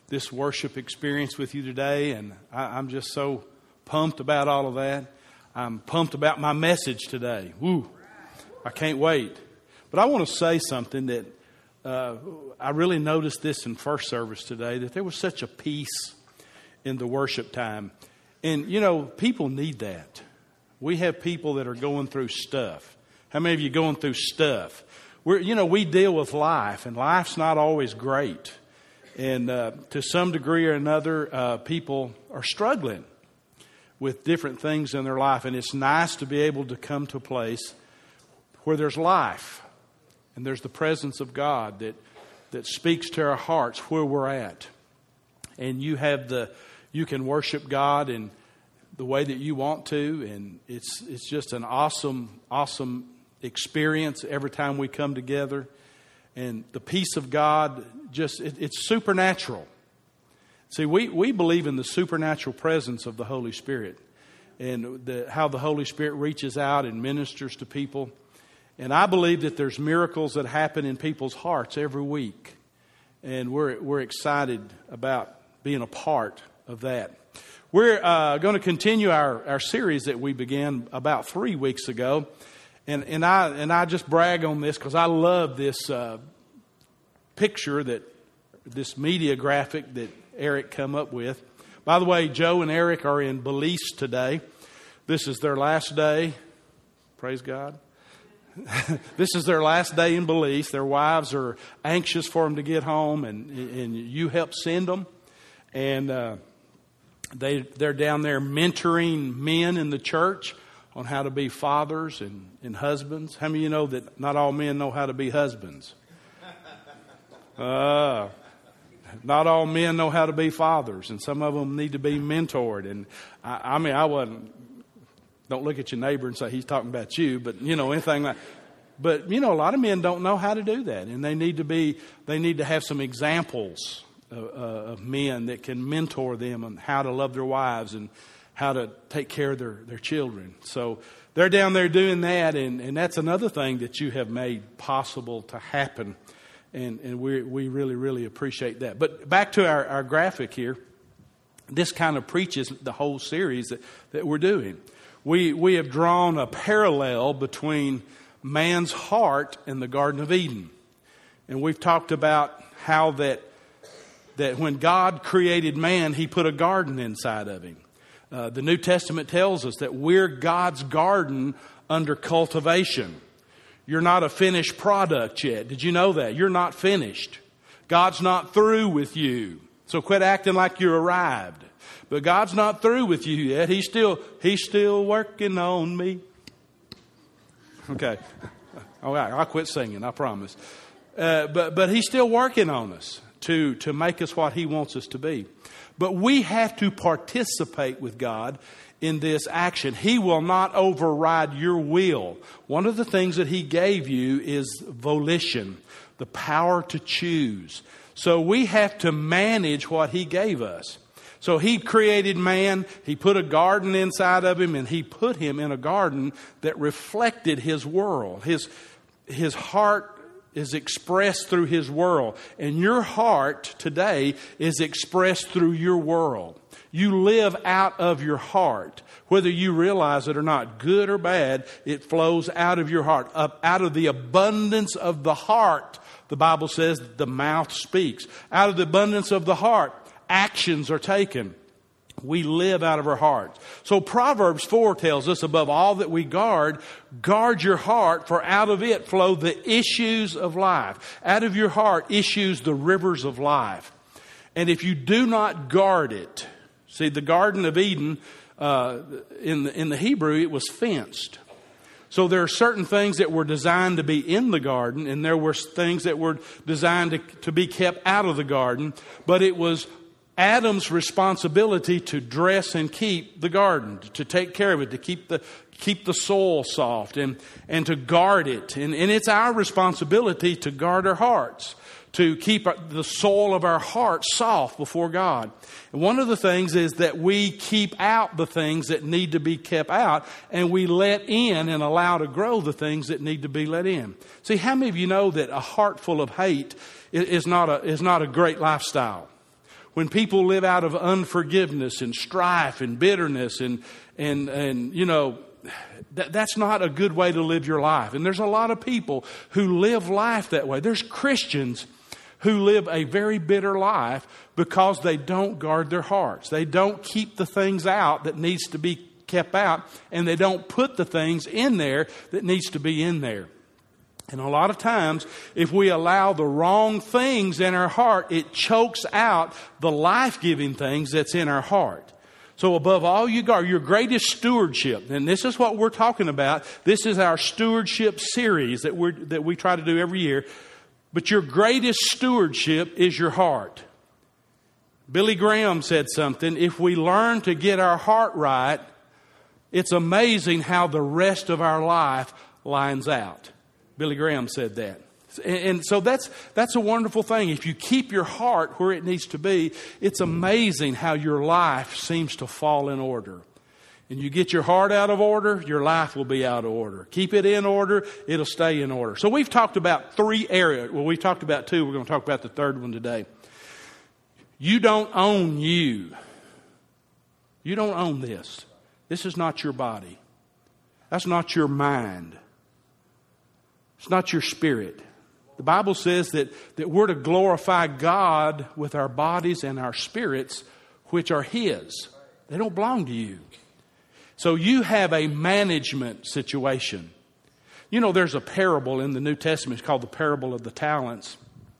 this worship experience with you today, and I'm just so pumped about all of that. I'm pumped about my message today. Woo! I can't wait. But I want to say something that I really noticed this in first service today, that there was such a peace in the worship time. And, you know, people need that. We have people that are going through stuff. How many of you going through stuff? We deal with life, and life's not always great. And to some degree or another, people are struggling with different things in their life. And it's nice to be able to come to a place where there's life and there's the presence of God that speaks to our hearts where we're at. And you can worship God in the way that you want to, and it's just an awesome experience every time we come together. And the peace of God, it's supernatural. See, we believe in the supernatural presence of the Holy Spirit, and how the Holy Spirit reaches out and ministers to people. And I believe that there's miracles that happen in people's hearts every week. And we're excited about being a part of that. We're going to continue our series that we began about 3 weeks ago. And I just brag on this because I love this picture, this media graphic that Eric come up with. By the way, Joe and Eric are in Belize today. This is their last day. Praise God. This is their last day in Belize. Their wives are anxious for them to get home, and you help send them. And they're down there mentoring men in the church on how to be fathers and husbands. How many of you know that not all men know how to be husbands? Not all men know how to be fathers, and some of them need to be mentored. And I wasn't. Don't look at your neighbor and say he's talking about you, but anything like. But a lot of men don't know how to do that, and they need to have some examples of men that can mentor them on how to love their wives and how to take care of their children. So they're down there doing that, and that's another thing that you have made possible to happen. And we really, really appreciate that. But back to our graphic here. This kind of preaches the whole series that we're doing. We have drawn a parallel between man's heart and the Garden of Eden. And we've talked about how that when God created man, He put a garden inside of him. The New Testament tells us that we're God's garden under cultivation. You're not a finished product yet. Did you know that? You're not finished. God's not through with you. So quit acting like you arrived. But God's not through with you yet. He's still working on me. Okay. All right, I'll quit singing, I promise. But He's still working on us to make us what He wants us to be. But we have to participate with God in this action. He will not override your will. One of the things that He gave you is volition, the power to choose. So we have to manage what He gave us. So He created man, He put a garden inside of him, and He put him in a garden that reflected His world. His heart is expressed through His world. And your heart today is expressed through your world. You live out of your heart. Whether you realize it or not, good or bad, it flows out of your heart. Up out of the abundance of the heart, the Bible says, the mouth speaks. Out of the abundance of the heart, actions are taken. We live out of our hearts. So Proverbs 4 tells us, above all that we guard your heart, for out of it flow the issues of life. Out of your heart issues the rivers of life. And if you do not guard it, see, the Garden of Eden, in the Hebrew, it was fenced. So there are certain things that were designed to be in the garden, and there were things that were designed to be kept out of the garden. But it was Adam's responsibility to dress and keep the garden, to take care of it, to keep the soil soft and to guard it. And it's our responsibility to guard our hearts, to keep the soil of our heart soft before God. And one of the things is that we keep out the things that need to be kept out, and we let in and allow to grow the things that need to be let in. See, how many of you know that a heart full of hate is not a great lifestyle? when people live out of unforgiveness and strife and bitterness and you know, that's not a good way to live your life. And there's a lot of people who live life that way. There's Christians who live a very bitter life because they don't guard their hearts. They don't keep the things out that needs to be kept out, and they don't put the things in there that needs to be in there. And a lot of times, if we allow the wrong things in our heart, it chokes out the life-giving things that's in our heart. So above all you guard, your greatest stewardship, and this is what we're talking about. This is our stewardship series that we try to do every year. But your greatest stewardship is your heart. Billy Graham said something, if we learn to get our heart right, it's amazing how the rest of our life lines out. Billy Graham said that. And so that's a wonderful thing. If you keep your heart where it needs to be, it's amazing how your life seems to fall in order. And you get your heart out of order, your life will be out of order. Keep it in order, it'll stay in order. So we've talked about 3 areas. Well, we've talked about 2. We're going to talk about the third one today. You don't own you. You don't own this. This is not your body. That's not your mind. It's not your spirit. The Bible says that we're to glorify God with our bodies and our spirits, which are His. They don't belong to you. So you have a management situation. You know, there's a parable in the New Testament. It's called the parable of the talents.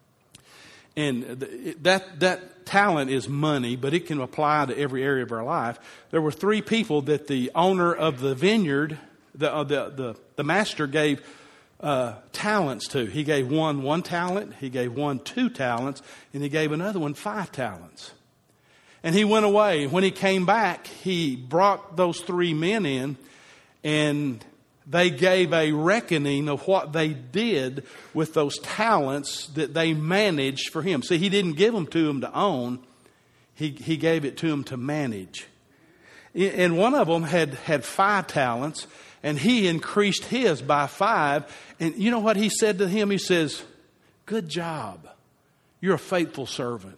And that talent is money, but it can apply to every area of our life. There were 3 people that the owner of the vineyard, the master gave talents to. He gave one 1 talent, he gave one 2 talents, and he gave another one 5 talents. And he went away. When he came back, he brought those 3 men in, and they gave a reckoning of what they did with those talents that they managed for him. See, he didn't give them to him to own. He gave it to him to manage. And one of them had 5 talents, and he increased his by 5. And you know what he said to him? He says, "Good job. You're a faithful servant."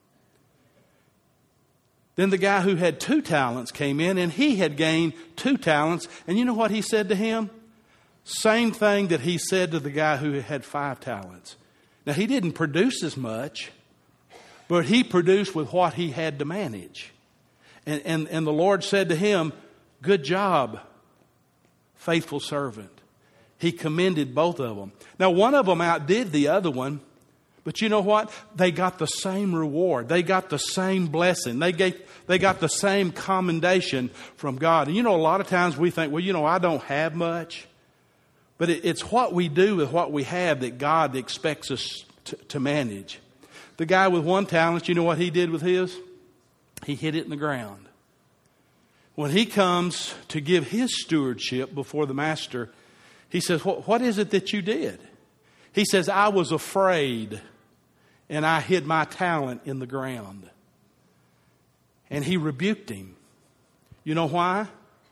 Then the guy who had 2 talents came in, and he had gained 2 talents. And you know what he said to him? Same thing that he said to the guy who had 5 talents. Now, he didn't produce as much, but he produced with what he had to manage. And the Lord said to him, "Good job, faithful servant." He commended both of them. Now, one of them outdid the other one. But you know what? They got the same reward. They got the same blessing. They got the same commendation from God. And you know, a lot of times we think, well, you know, I don't have much. But it's what we do with what we have that God expects us to manage. The guy with 1 talent, you know what he did with his? He hid it in the ground. When he comes to give his stewardship before the master, he says, what is it that you did? He says, "I was afraid, and I hid my talent in the ground." And he rebuked him. You know why?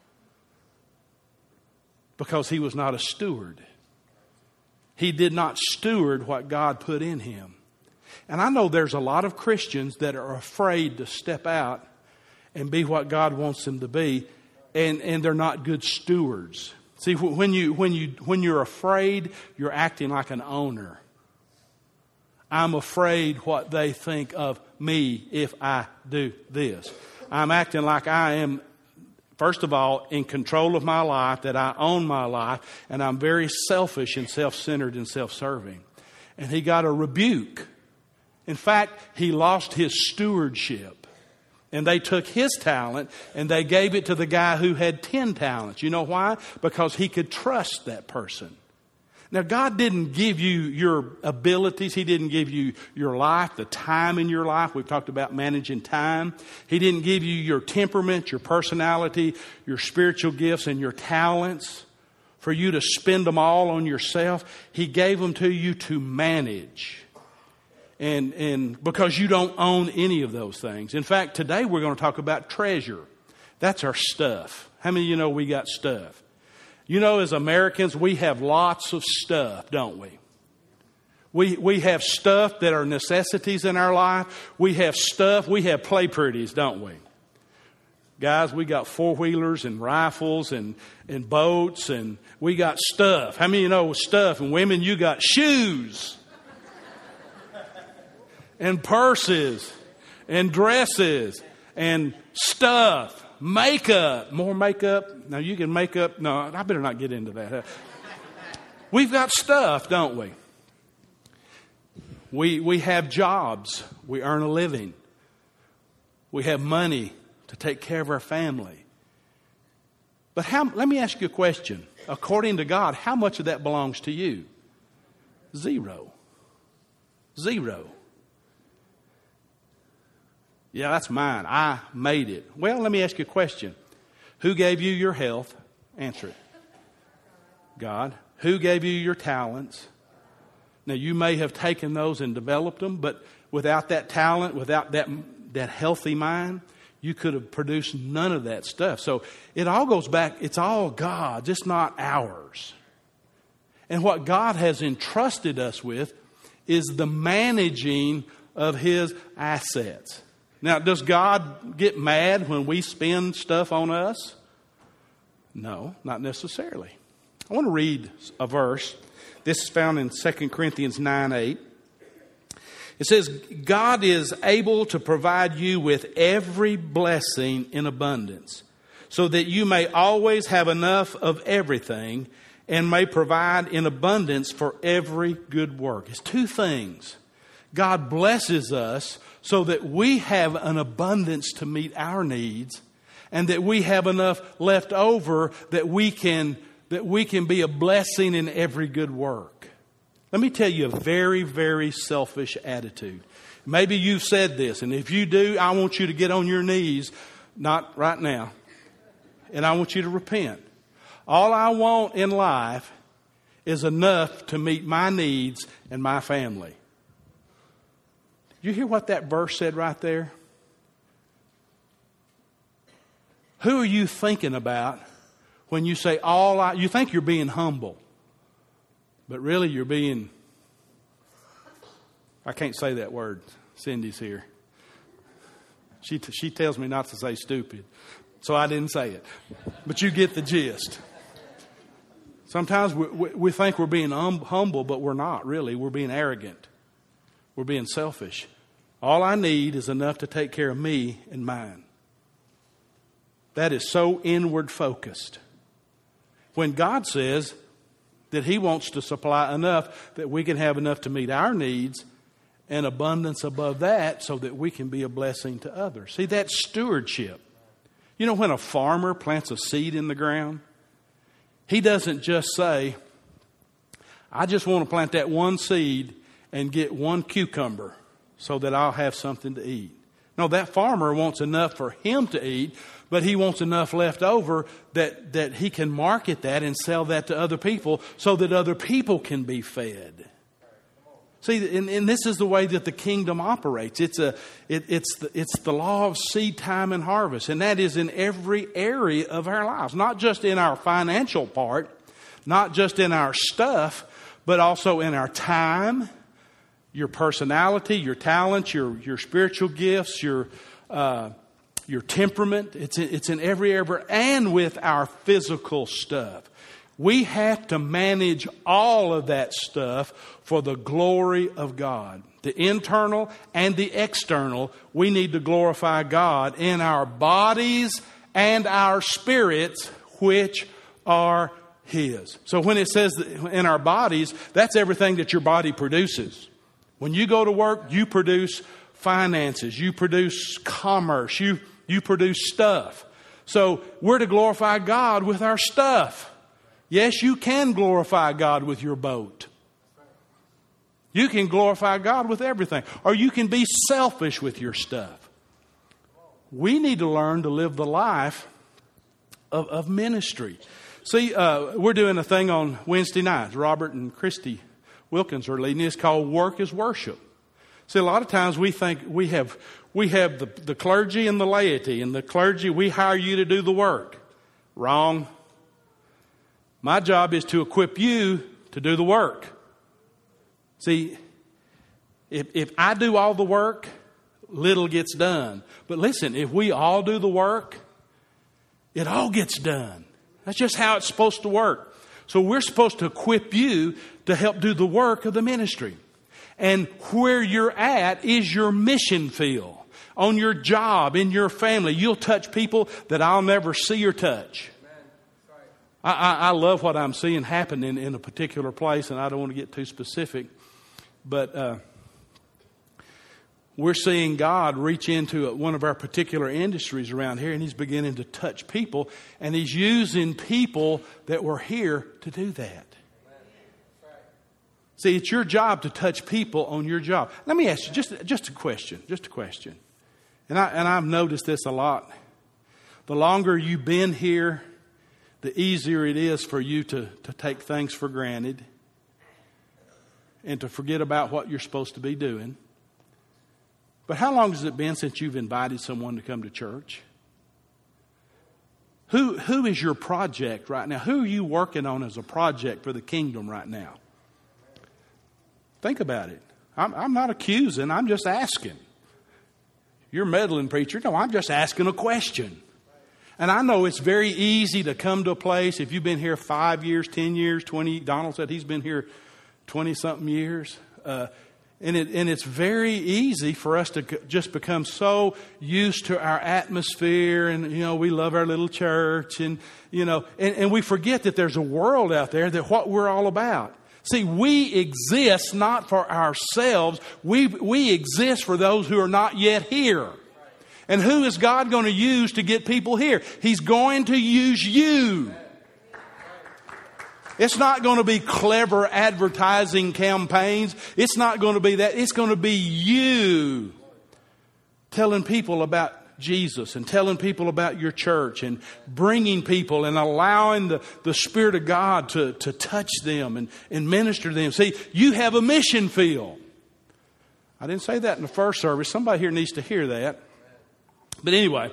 Because he was not a steward. He did not steward what God put in him. And I know there's a lot of Christians that are afraid to step out and be what God wants them to be, and they're not good stewards. See, when you're afraid, you're acting like an owner. I'm afraid what they think of me if I do this. I'm acting like I am, first of all, in control of my life, that I own my life, and I'm very selfish and self-centered and self-serving. And he got a rebuke. In fact, he lost his stewardship. And they took his talent and they gave it to the guy who had 10 talents. You know why? Because he could trust that person. Now, God didn't give you your abilities. He didn't give you your life, the time in your life. We've talked about managing time. He didn't give you your temperament, your personality, your spiritual gifts, and your talents for you to spend them all on yourself. He gave them to you to manage. And because you don't own any of those things. In fact, today we're going to talk about treasure. That's our stuff. How many of you know we got stuff? You know, as Americans, we have lots of stuff, don't we? We have stuff that are necessities in our life. We have play pretties, don't we? Guys, we got four-wheelers and rifles and boats, and we got stuff. How many of you know stuff? And women, you got shoes and purses and dresses and stuff, makeup, more makeup. Now you can make up. No, I better not get into that. We've got stuff, don't we? We have jobs. We earn a living. We have money to take care of our family. But let me ask you a question. According to God, how much of that belongs to you? Zero. Yeah, that's mine. I made it. Well, let me ask you a question. Who gave you your health? Answer it. God. Who gave you your talents? Now, you may have taken those and developed them, but without that talent, without that healthy mind, you could have produced none of that stuff. So it all goes back. It's all God's. It's not ours. And what God has entrusted us with is the managing of His assets. Now, does God get mad when we spend stuff on us? No, not necessarily. I want to read a verse. This is found in 2 Corinthians 9:8. It says, God is able to provide you with every blessing in abundance, so that you may always have enough of everything and may provide in abundance for every good work. It's two things. God blesses us so that we have an abundance to meet our needs, and that we have enough left over that we can be a blessing in every good work. Let me tell you a very, very selfish attitude. Maybe you've said this, and if you do, I want you to get on your knees, not right now, and I want you to repent. All I want in life is enough to meet my needs and my family. You hear what that verse said right there? Who are you thinking about when you say you think you're being humble, but really you're being, I can't say that word. Cindy's here. She tells me not to say stupid, so I didn't say it. But you get the gist. Sometimes we think we're being humble, but we're not really. We're being arrogant. We're being selfish. All I need is enough to take care of me and mine. That is so inward focused. When God says that He wants to supply enough that we can have enough to meet our needs and abundance above that so that we can be a blessing to others. See, that's stewardship. You know, when a farmer plants a seed in the ground, he doesn't just say, I just want to plant that one seed and get one cucumber so that I'll have something to eat. No, that farmer wants enough for him to eat, but he wants enough left over that he can market that and sell that to other people so that other people can be fed. See, and this is the way that the kingdom operates. It's the law of seed time and harvest, and that is in every area of our lives, not just in our financial part, not just in our stuff, but also in our time, your personality, your talents, your spiritual gifts, your temperament. It's in every area, and with our physical stuff. We have to manage all of that stuff for the glory of God. The internal and the external, we need to glorify God in our bodies and our spirits, which are His. So when it says in our bodies, that's everything that your body produces. When you go to work, you produce finances, you produce commerce, you produce stuff. So we're to glorify God with our stuff. Yes, you can glorify God with your boat. You can glorify God with everything. Or you can be selfish with your stuff. We need to learn to live the life of ministry. See, we're doing a thing on Wednesday nights. Robert and Christy Wilkins are leading. It's called Work is Worship. See, a lot of times we think we have the clergy and the laity. And the clergy, we hire you to do the work. Wrong. My job is to equip you to do the work. See, If I do all the work, little gets done. But listen, if we all do the work, it all gets done. That's just how it's supposed to work. So we're supposed to equip you to help do the work of the ministry. And where you're at is your mission field. On your job, in your family, you'll touch people that I'll never see or touch. I love what I'm seeing happen in a particular place, and I don't want to get too specific. But we're seeing God reach into one of our particular industries around here, and He's beginning to touch people, and He's using people that were here to do that. See, it's your job to touch people on your job. Let me ask you just a question. And I've noticed this a lot. The longer you've been here, the easier it is for you to take things for granted and to forget about what you're supposed to be doing. But how long has it been since you've invited someone to come to church? Who is your project right now? Who are you working on as a project for the kingdom right now? Think about it. I'm not accusing. I'm just asking. You're meddling, preacher. No, I'm just asking a question. And I know it's very easy to come to a place, if you've been here 5 years, 10 years, 20, Donald said he's been here 20-something years. And it's very easy for us to just become so used to our atmosphere and, we love our little church and we forget that there's a world out there that what we're all about. See, we exist not for ourselves. We exist for those who are not yet here. And who is God going to use to get people here? He's going to use you. It's not going to be clever advertising campaigns. It's not going to be that. It's going to be you telling people about Jesus and telling people about your church and bringing people and allowing the Spirit of God to touch them and minister to them. See, you have a mission field. I didn't say that in the first service. Somebody here needs to hear that. But anyway,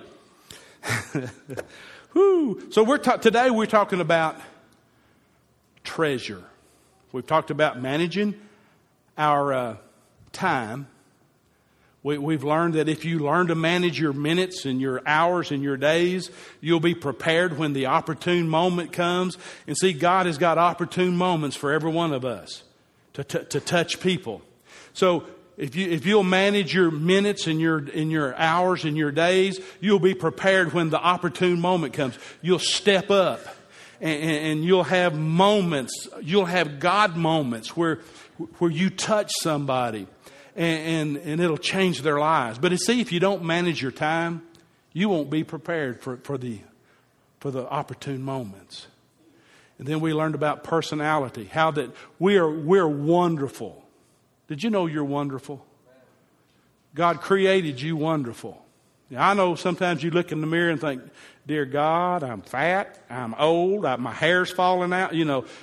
so today we're talking about treasure. We've talked about managing our time. We've learned that if you learn to manage your minutes and your hours and your days, you'll be prepared when the opportune moment comes. And see, God has got opportune moments for every one of us to touch people. So if you'll manage your minutes and your hours and your days, you'll be prepared when the opportune moment comes. You'll step up and you'll have moments. You'll have God moments where you touch somebody. And it'll change their lives. But see, if you don't manage your time, you won't be prepared for the opportune moments. And then we learned about personality, how that we're wonderful. Did you know you're wonderful? God created you wonderful. Now, I know sometimes you look in the mirror and think, "Dear God, I'm fat, I'm old, my hair's falling out."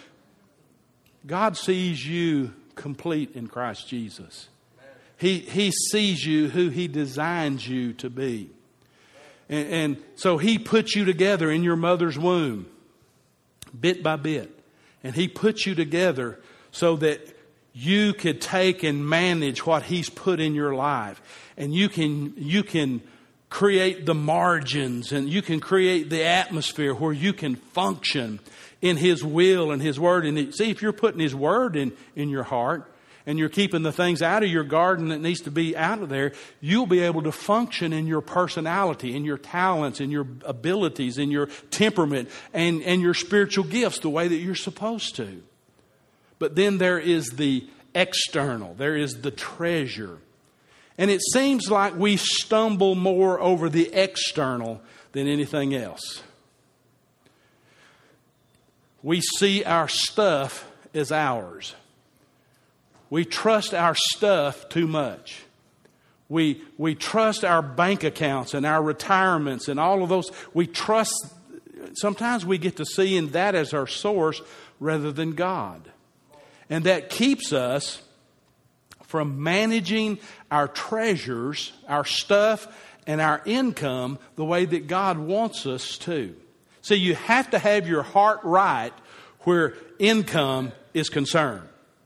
God sees you complete in Christ Jesus. He sees you who He designed you to be. And so He put you together in your mother's womb, bit by bit. And He put you together so that you could take and manage what He's put in your life. And you can create the margins and you can create the atmosphere where you can function in His will and His word. And see, if you're putting His word in your heart, and you're keeping the things out of your garden that needs to be out of there, you'll be able to function in your personality, in your talents, in your abilities, in your temperament, and your spiritual gifts the way that you're supposed to. But then there is the external. There is the treasure. And it seems like we stumble more over the external than anything else. We see our stuff as ours. We trust our stuff too much. We trust our bank accounts and our retirements and all of those. We trust, sometimes we get to see in that as our source rather than God. And that keeps us from managing our treasures, our stuff, and our income the way that God wants us to. So you have to have your heart right where income is concerned.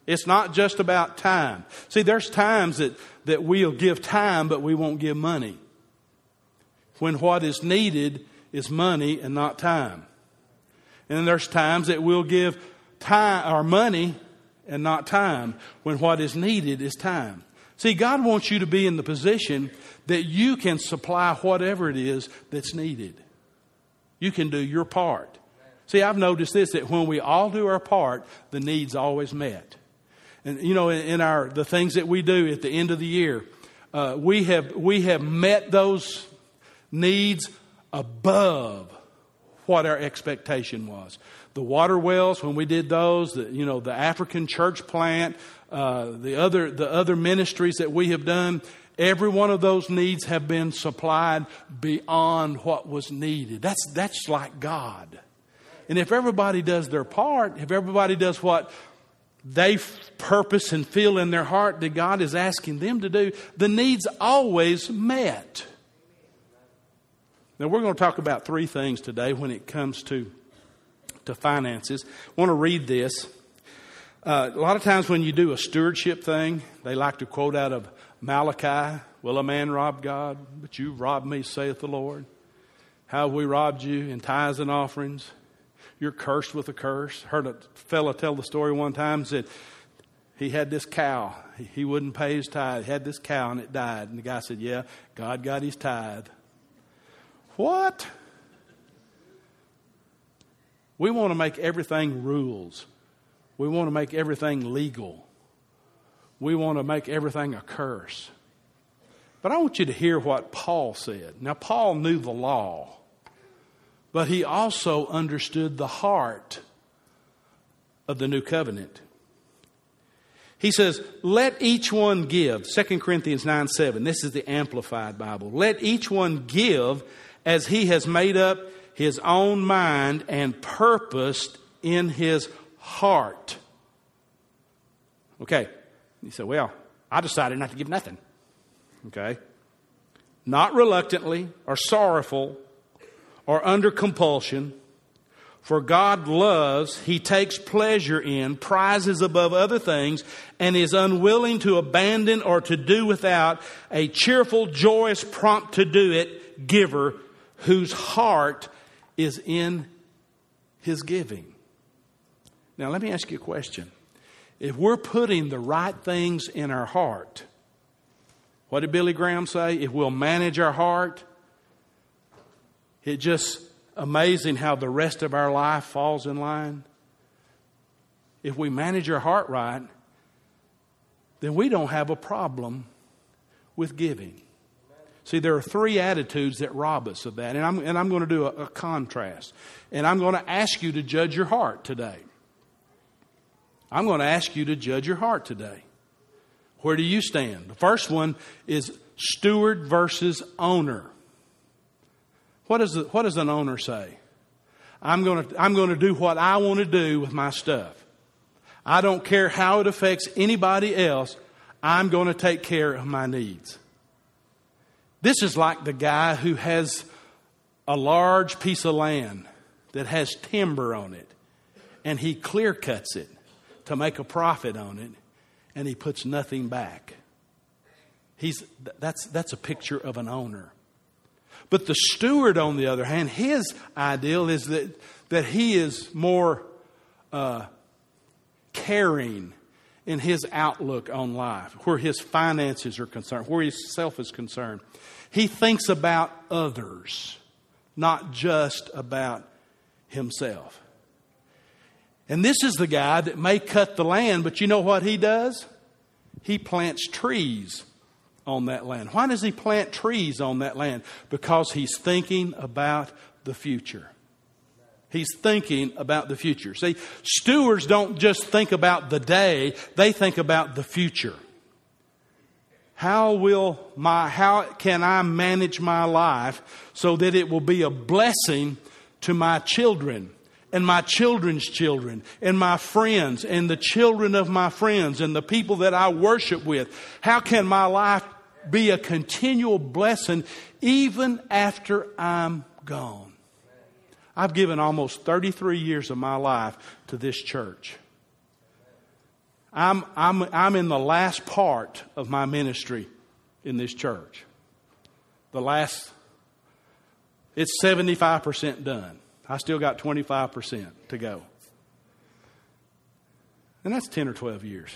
It's not just about time. See, there's times that we'll give time, but we won't give money. When what is needed is money and not time. And then there's times that we'll give time or money and not time, when what is needed is time. See, God wants you to be in the position that you can supply whatever it is that's needed. You can do your part. See, I've noticed this, that when we all do our part, the need's always met. And you know, in the things that we do at the end of the year, we have met those needs above what our expectation was. The water wells, when we did those, the African church plant, the other ministries that we have done, every one of those needs have been supplied beyond what was needed. That's like God. And if everybody does their part, if everybody does what they purpose and feel in their heart that God is asking them to do, the need's always met. Now, we're going to talk about three things today when it comes to finances. I want to read this. A lot of times when you do a stewardship thing, they like to quote out of Malachi, "Will a man rob God? But you robbed me, saith the Lord. How have we robbed you in tithes and offerings? You're cursed with a curse." Heard a fella tell the story one time, said he had this cow. He wouldn't pay his tithe. He had this cow and it died. And the guy said, "Yeah, God got his tithe." What? We want to make everything rules. We want to make everything legal. We want to make everything a curse. But I want you to hear what Paul said. Now, Paul knew the law, but he also understood the heart of the new covenant. He says, let each one give. 2 Corinthians 9:7. This is the Amplified Bible. Let each one give as he has made up his own mind and purposed in his heart. Okay. You say, well, I decided not to give nothing. Okay. Not reluctantly or sorrowful or under compulsion. For God loves, He takes pleasure in, prizes above other things, and is unwilling to abandon or to do without a cheerful, joyous, prompt to do it giver whose heart is in his giving. Now, let me ask you a question. If we're putting the right things in our heart, what did Billy Graham say? If we'll manage our heart, it's just amazing how the rest of our life falls in line. If we manage our heart right, then we don't have a problem with giving. See, there are three attitudes that rob us of that. And I'm going to do a contrast. And I'm going to ask you to judge your heart today. I'm going to ask you to judge your heart today. Where do you stand? The first one is steward versus owner. What does an owner say? I'm going to do what I want to do with my stuff. I don't care how it affects anybody else. I'm going to take care of my needs. This is like the guy who has a large piece of land that has timber on it, and he clear cuts it to make a profit on it, and he puts nothing back. That's a picture of an owner. But the steward, on the other hand, his ideal is that he is more caring in his outlook on life, where his finances are concerned, where his self is concerned. He thinks about others, not just about himself. And this is the guy that may cut the land, but you know what he does? He plants trees on that land. Why does he plant trees on that land? Because he's thinking about the future. He's thinking about the future. See, stewards don't just think about the day, they think about the future. How can I manage my life so that it will be a blessing to my children and my children's children and my friends and the children of my friends and the people that I worship with? How can my life be a continual blessing even after I'm gone? I've given almost 33 years of my life to this church. I'm in the last part of my ministry in this church. It's 75% done. I still got 25% to go. And that's 10 or 12 years.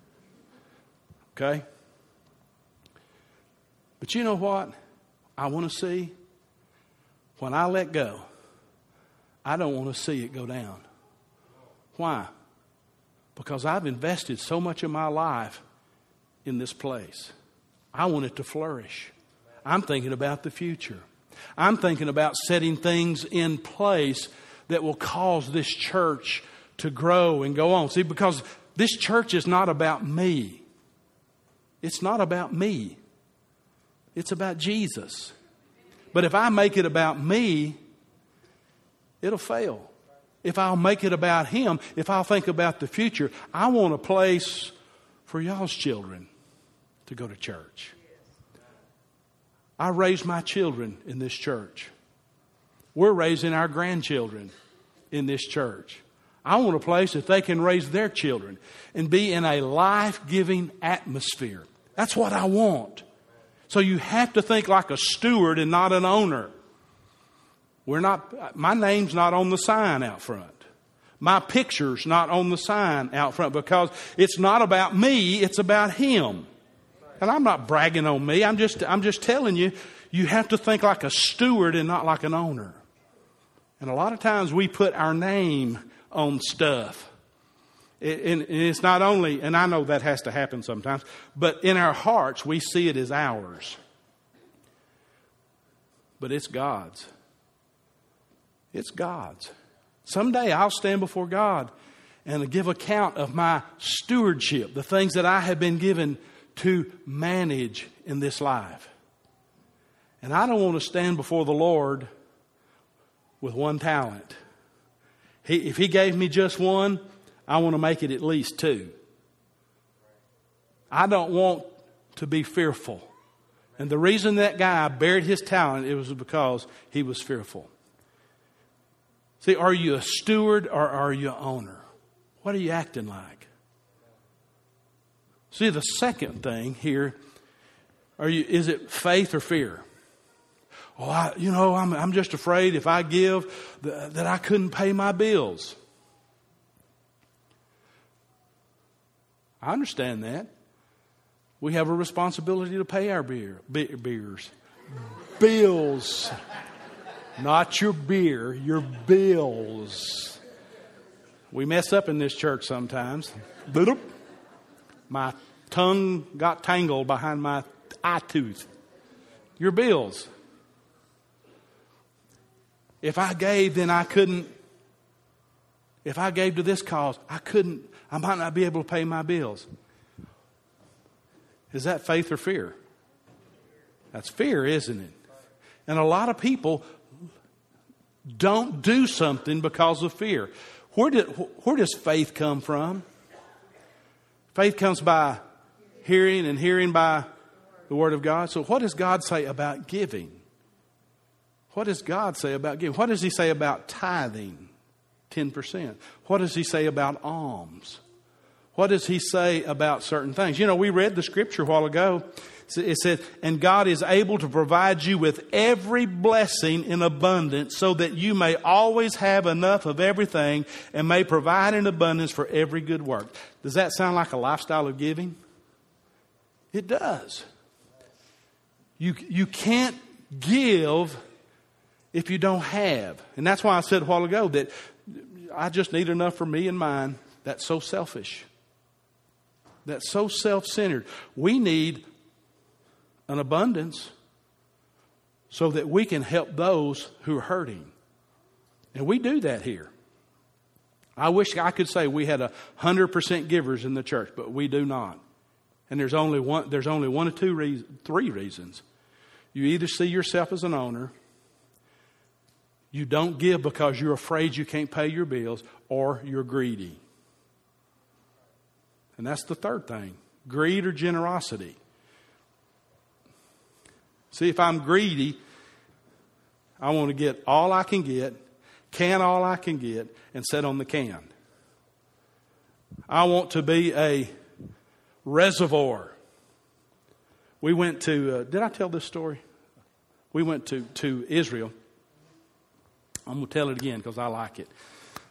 Okay? But you know what I want to see? When I let go, I don't want to see it go down. Why? Because I've invested so much of my life in this place. I want it to flourish. I'm thinking about the future. I'm thinking about setting things in place that will cause this church to grow and go on. See, because this church is not about me. It's not about me. It's about Jesus. But if I make it about me, it'll fail. If I'll make it about Him, if I'll think about the future, I want a place for y'all's children to go to church. I raised my children in this church. We're raising our grandchildren in this church. I want a place that they can raise their children and be in a life-giving atmosphere. That's what I want. So you have to think like a steward and not an owner. My name's not on the sign out front. My picture's not on the sign out front because it's not about me, it's about Him. And I'm not bragging on me. I'm just telling you, you have to think like a steward and not like an owner. And a lot of times we put our name on stuff. And it's not only, and I know that has to happen sometimes, but in our hearts we see it as ours. But it's God's. It's God's. Someday I'll stand before God and give account of my stewardship, the things that I have been given to manage in this life. And I don't want to stand before the Lord with one talent. If He gave me just one, I want to make it at least two. I don't want to be fearful. And the reason that guy buried his talent, it was because he was fearful. See, are you a steward or are you an owner? What are you acting like? See, the second thing here, is it faith or fear? Oh, I'm just afraid if I give that I couldn't pay my bills. I understand that. We have a responsibility to pay our bills. Not your beer, your bills. We mess up in this church sometimes. My tongue got tangled behind my eye tooth. Your bills. If I gave, then I couldn't. If I gave to this cause, I might not be able to pay my bills. Is that faith or fear? That's fear, isn't it? And a lot of people don't do something because of fear. Where does faith come from? Faith comes by hearing and hearing by the Word of God. So what does God say about giving? What does God say about giving? What does He say about tithing? 10%. What does He say about alms? What does He say about certain things? We read the scripture a while ago. It said, and God is able to provide you with every blessing in abundance so that you may always have enough of everything and may provide in abundance for every good work. Does that sound like a lifestyle of giving? It does. You can't give if you don't have. And that's why I said a while ago that I just need enough for me and mine. That's so selfish. That's so self-centered. We need an abundance so that we can help those who are hurting. And we do that here. I wish I could say we had 100% givers in the church, but we do not. And there's only one or three reasons. You either see yourself as an owner, you don't give because you're afraid you can't pay your bills, or you're greedy. And that's the third thing, greed or generosity. See, if I'm greedy, I want to get all I can get, can all I can get, and sit on the can. I want to be a reservoir. We went to, did I tell this story? We went to Israel. I'm going to tell it again because I like it.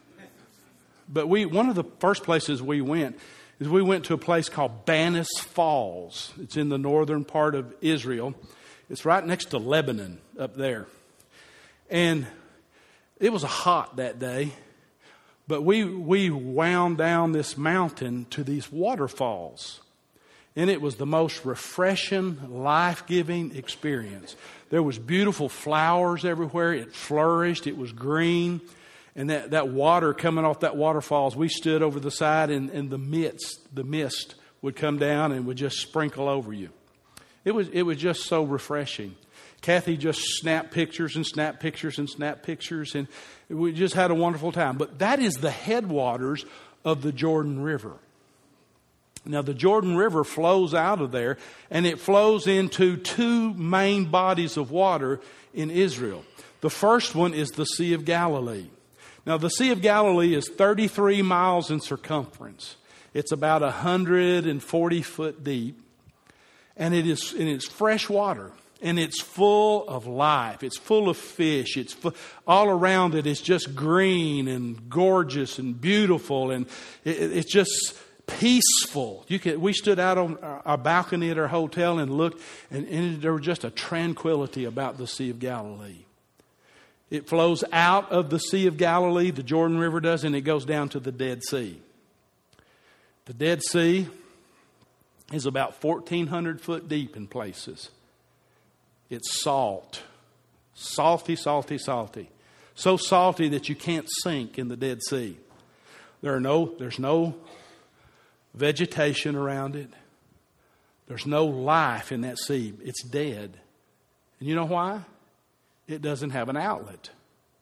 But one of the first places we went to a place called Banis Falls. It's in the northern part of Israel. It's right next to Lebanon up there. And it was hot that day. But we wound down this mountain to these waterfalls. And it was the most refreshing, life-giving experience. There was beautiful flowers everywhere. It flourished. It was green. And that water coming off that waterfalls, we stood over the side and the mist would come down and would just sprinkle over you. It was just so refreshing. Kathy just snapped pictures and snapped pictures and snapped pictures, and we just had a wonderful time. But that is the headwaters of the Jordan River. Now, the Jordan River flows out of there, and it flows into two main bodies of water in Israel. The first one is the Sea of Galilee. Now, the Sea of Galilee is 33 miles in circumference. It's about 140 foot deep, and it's fresh water, and it's full of life. It's full of fish. All around it is just green and gorgeous and beautiful, and it's just peaceful. We stood out on our balcony at our hotel and looked, and there was just a tranquility about the Sea of Galilee. It flows out of the Sea of Galilee, the Jordan River does, and it goes down to the Dead Sea. The Dead Sea is about 1,400 foot deep in places. It's salt. Salty, salty, salty. So salty that you can't sink in the Dead Sea. There's no vegetation around it. There's no life in that sea. It's dead. And you know why? It doesn't have an outlet.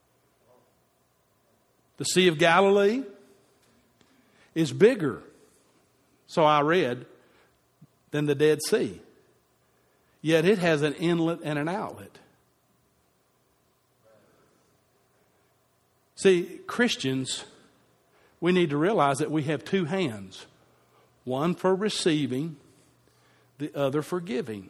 The Sea of Galilee is bigger, so I read, than the Dead Sea. Yet it has an inlet and an outlet. See, Christians, we need to realize that we have two hands. One for receiving, the other for giving.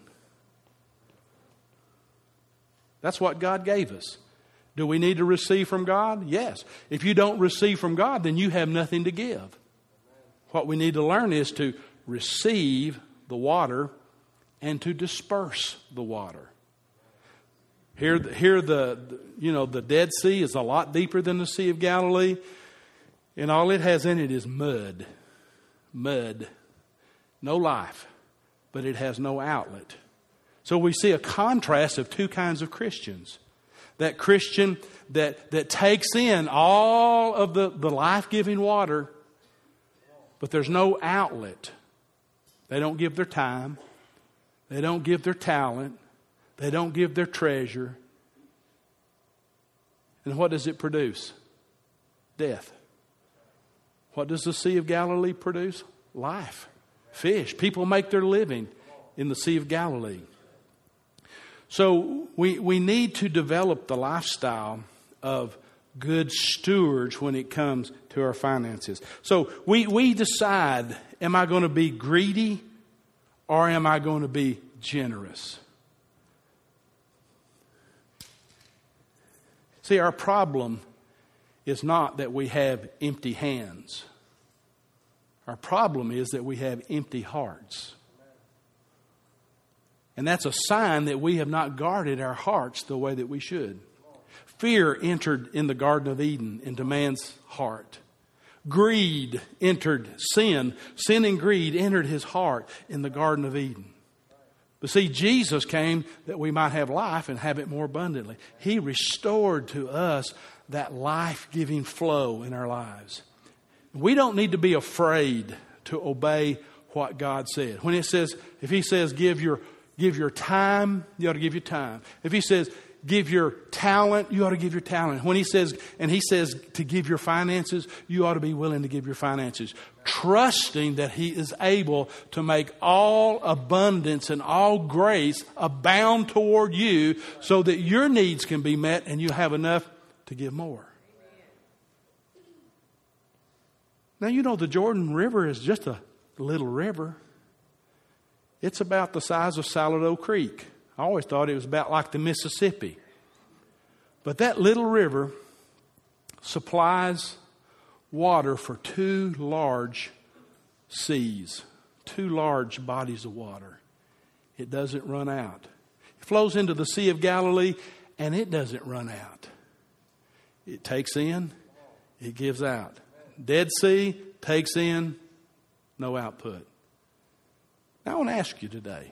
That's what God gave us. Do we need to receive from God? Yes. If you don't receive from God, then you have nothing to give. What we need to learn is to receive the water and to disperse the water. Here the Dead Sea is a lot deeper than the Sea of Galilee, and all it has in it is mud. Mud. No life, but it has no outlet. So we see a contrast of two kinds of Christians. That Christian that takes in all of the life-giving water, but there's no outlet. They don't give their time. They don't give their talent. They don't give their treasure. And what does it produce? Death. What does the Sea of Galilee produce? Life. Fish. People make their living in the Sea of Galilee. So we need to develop the lifestyle of good stewards when it comes to our finances. So we decide, am I going to be greedy or am I going to be generous? See, our problem is not that we have empty hands. Our problem is that we have empty hearts. And that's a sign that we have not guarded our hearts the way that we should. Fear entered in the Garden of Eden into man's heart. Greed entered sin. Sin and greed entered his heart in the Garden of Eden. But see, Jesus came that we might have life and have it more abundantly. He restored to us that life-giving flow in our lives. We don't need to be afraid to obey what God said. When it says, if He says, give your time, you ought to give your time. If He says, give your talent, you ought to give your talent. When He says to give your finances, you ought to be willing to give your finances. Trusting that He is able to make all abundance and all grace abound toward you so that your needs can be met and you have enough to give more. Now, you know, the Jordan River is just a little river. It's about the size of Salado Creek. I always thought it was about like the Mississippi. But that little river supplies water for 2 large seas, 2 large bodies of water. It doesn't run out. It flows into the Sea of Galilee, and it doesn't run out. It takes in, it gives out. Dead Sea takes in, no output. Now I want to ask you today.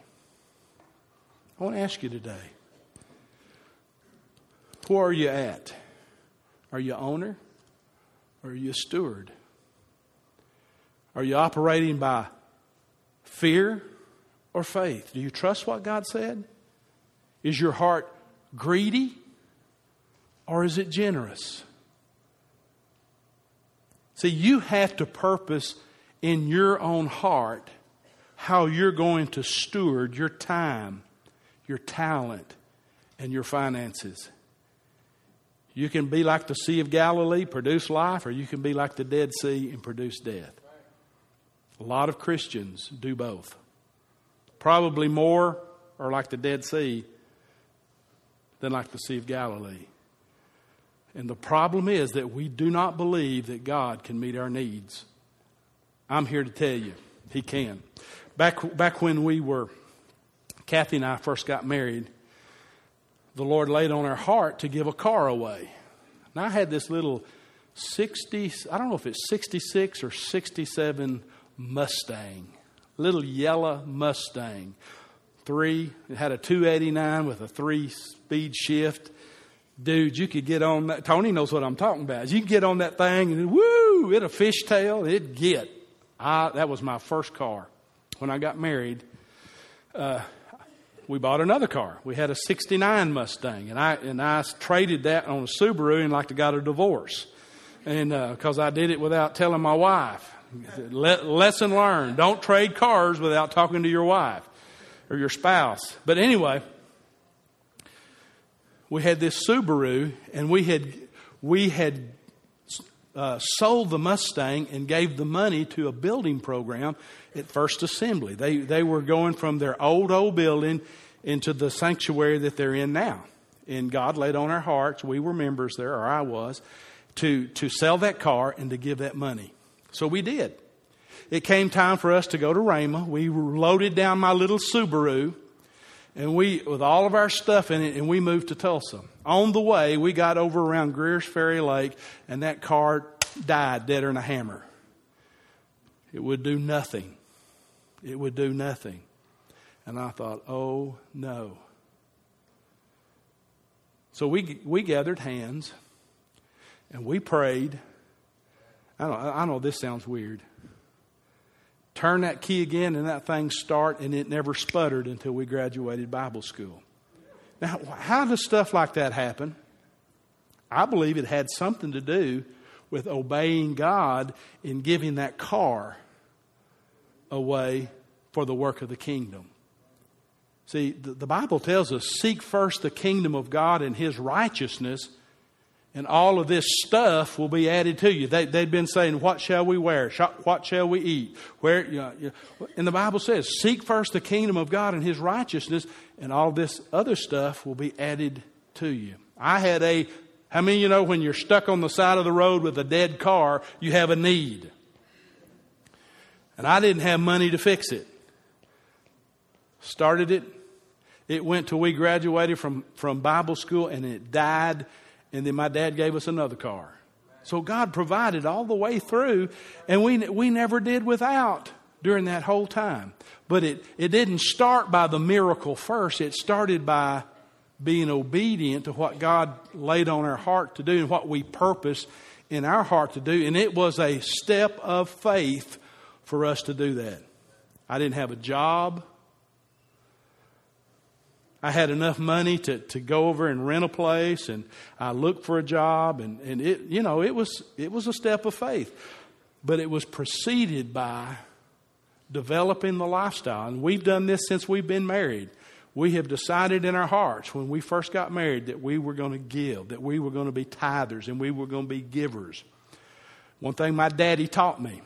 Where are you at? Are you owner or are you a steward? Are you operating by fear or faith? Do you trust what God said? Is your heart greedy or is it generous? See, you have to purpose in your own heart how you're going to steward your time, your talent, and your finances. You can be like the Sea of Galilee, produce life, or you can be like the Dead Sea and produce death. A lot of Christians do both. Probably more are like the Dead Sea than like the Sea of Galilee. And the problem is that we do not believe that God can meet our needs. I'm here to tell you, He can. Back when Kathy and I first got married, the Lord laid on our heart to give a car away. And I had this little I don't know if it's 66 or 67 Mustang, little yellow Mustang. It had a 289 with a 3-speed shift. Dude, you could get on that. Tony knows what I'm talking about. You can get on that thing and woo, it'll fishtail, it'd get. That was my first car. When I got married, we bought another car. We had a 69 Mustang, and I traded that on a Subaru and like I got a divorce. And because I did it without telling my wife. Lesson learned. Don't trade cars without talking to your wife or your spouse. But anyway, we had this Subaru, and we had sold the Mustang and gave the money to a building program at First Assembly. They were going from their old building into the sanctuary that they're in now. And God laid on our hearts, we were members there, or I was, to sell that car and to give that money. So we did. It came time for us to go to Rhema. We loaded down my little Subaru, and with all of our stuff in it, and we moved to Tulsa. On the way, we got over around Greer's Ferry Lake, and that car died deader than a hammer. It would do nothing. It would do nothing. And I thought, oh no. So we gathered hands, and we prayed. I know this sounds weird. Turn that key again and that thing start, and it never sputtered until we graduated Bible school. Now, how does stuff like that happen? I believe it had something to do with obeying God in giving that car away for the work of the kingdom. See, the Bible tells us, seek first the kingdom of God and His righteousness, and all of this stuff will be added to you. They'd been saying, what shall we wear? What shall we eat? And the Bible says, seek first the kingdom of God and His righteousness, and all this other stuff will be added to you. How many of you know when you're stuck on the side of the road with a dead car, you have a need? And I didn't have money to fix it. Started it. It went till we graduated from Bible school, and it died. And then my dad gave us another car. So God provided all the way through, and we never did without during that whole time. But it didn't start by the miracle first. It started by being obedient to what God laid on our heart to do and what we purpose in our heart to do. And it was a step of faith for us to do that. I didn't have a job. I had enough money to go over and rent a place, and I looked for a job, and it was a step of faith. But it was preceded by developing the lifestyle. And we've done this since we've been married. We have decided in our hearts when we first got married that we were going to give, that we were going to be tithers, and we were going to be givers. One thing my daddy taught me,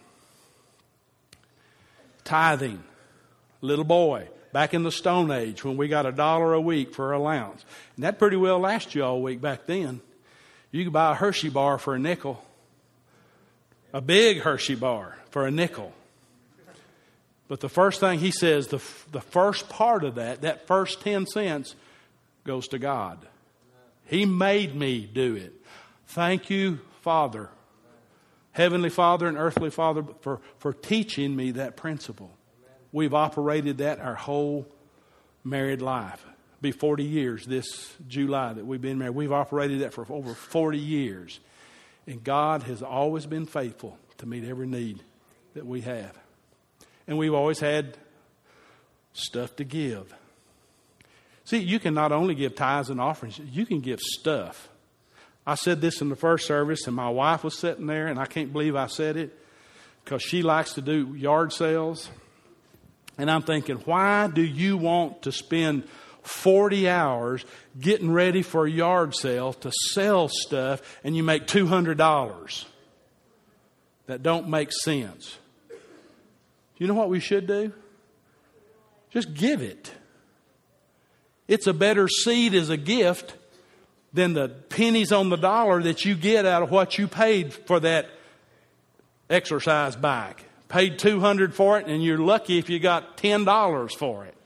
tithing. Little boy, back in the Stone Age when we got $1 a week for allowance. And that pretty well lasted you all week back then. You could buy a Hershey bar for a nickel. A big Hershey bar for a nickel. But the first thing he says, the first part of that first 10 cents goes to God. He made me do it. Thank you, Father, Heavenly Father and earthly Father, for teaching me that principle. We've operated that our whole married life. It'll be 40 years this July that we've been married. We've operated that for over 40 years. And God has always been faithful to meet every need that we have. And we've always had stuff to give. See, you can not only give tithes and offerings, you can give stuff. I said this in the first service, and my wife was sitting there, and I can't believe I said it, because she likes to do yard sales. And I'm thinking, why do you want to spend 40 hours getting ready for a yard sale to sell stuff, and you make $200? That don't make sense. You know what we should do? Just give it. It's a better seed as a gift than the pennies on the dollar that you get out of what you paid for that exercise bike. Paid $200 for it, and you're lucky if you got $10 for it.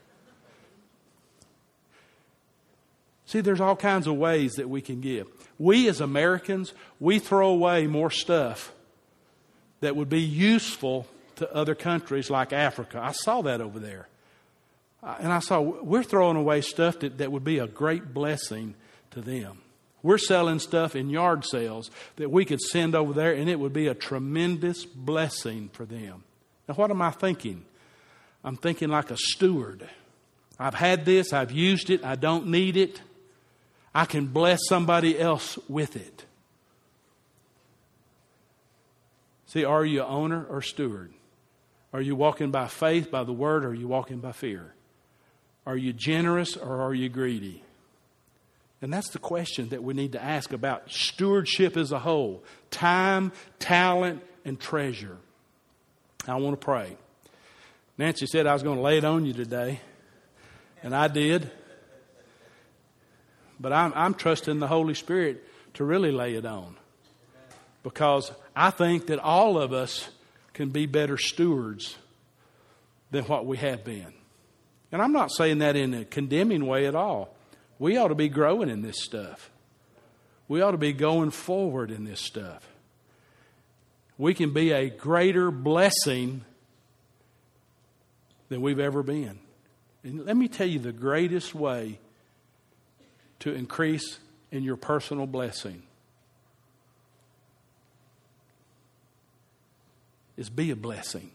See, there's all kinds of ways that we can give. We as Americans, we throw away more stuff that would be useful to other countries like Africa. I saw that over there. And I saw we're throwing away stuff that would be a great blessing to them. We're selling stuff in yard sales that we could send over there, and it would be a tremendous blessing for them. Now, what am I thinking? I'm thinking like a steward. I've had this. I've used it. I don't need it. I can bless somebody else with it. See, are you owner or steward? Are you walking by faith, by the word, or are you walking by fear? Are you generous or are you greedy? And that's the question that we need to ask about stewardship as a whole. Time, talent, and treasure. I want to pray. Nancy said I was going to lay it on you today. And I did. But I'm trusting the Holy Spirit to really lay it on. Because I think that all of us can be better stewards than what we have been. And I'm not saying that in a condemning way at all. We ought to be growing in this stuff. We ought to be going forward in this stuff. We can be a greater blessing than we've ever been. And let me tell you the greatest way to increase in your personal blessing is be a blessing.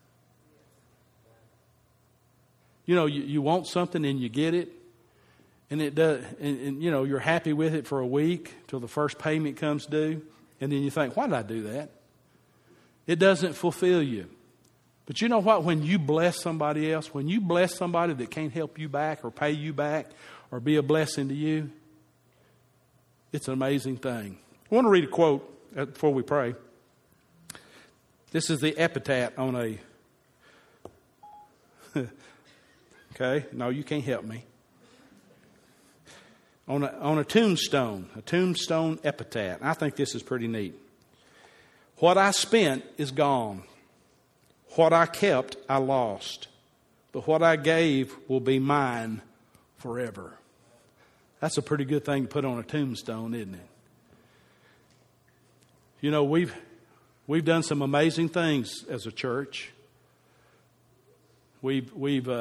You know, you want something and you get it, and it does, and you know, you're happy with it for a week till the first payment comes due, and then you think, why did I do that? It doesn't fulfill you. But you know what? When you bless somebody else, when you bless somebody that can't help you back or pay you back or be a blessing to you, it's an amazing thing. I want to read a quote before we pray. This is the epitaph on a... Okay, no, you can't help me. On a tombstone epitaph. I think this is pretty neat. What I spent is gone. What I kept, I lost. But what I gave will be mine forever. That's a pretty good thing to put on a tombstone, isn't it? You know, we've done some amazing things as a church. We've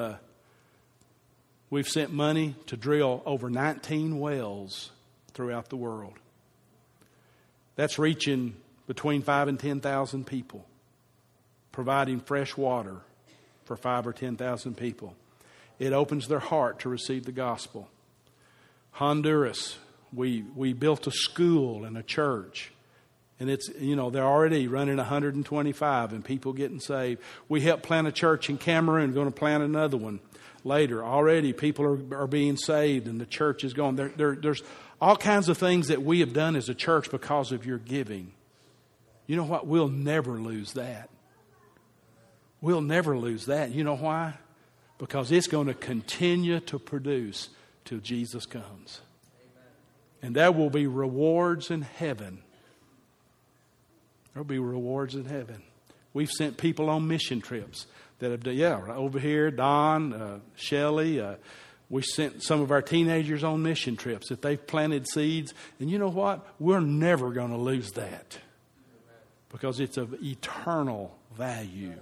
sent money to drill over 19 wells throughout the world. That's reaching between 5,000 and 10,000 people, providing fresh water for 5,000 or 10,000 people. It opens their heart to receive the gospel. Honduras, we built a school and a church. And it's, you know, they're already running 125 and people getting saved. We helped plant a church in Cameroon, going to plant another one later. Already people are being saved and the church is going. There's all kinds of things that we have done as a church because of your giving. You know what? We'll never lose that. We'll never lose that. You know why? Because it's going to continue to produce till Jesus comes. And there will be rewards in heaven. There will be rewards in heaven. We've sent people on mission trips that have done, over here, Don, Shelley, we sent some of our teenagers on mission trips that they've planted seeds. And you know what? We're never going to lose that because it's of eternal value.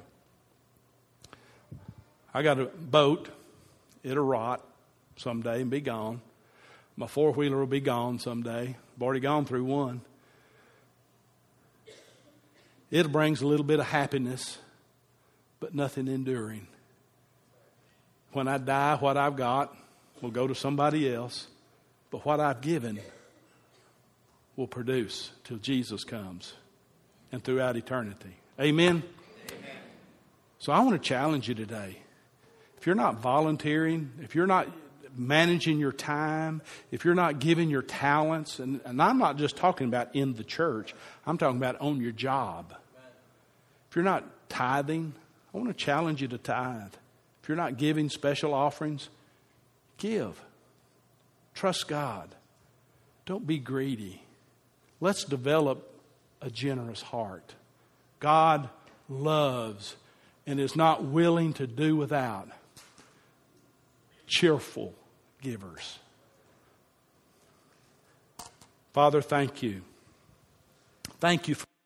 I got a boat. It'll rot someday and be gone. My four-wheeler will be gone someday. I've already gone through one. It brings a little bit of happiness, but nothing enduring. When I die, what I've got will go to somebody else, but what I've given will produce till Jesus comes and throughout eternity. Amen? Amen. So I want to challenge you today. If you're not volunteering, if you're not managing your time, if you're not giving your talents, and I'm not just talking about in the church, I'm talking about on your job. If you're not tithing, I want to challenge you to tithe. If you're not giving special offerings, give. Trust God. Don't be greedy. Let's develop a generous heart. God loves and is not willing to do without cheerful givers. Father, thank you. Thank you for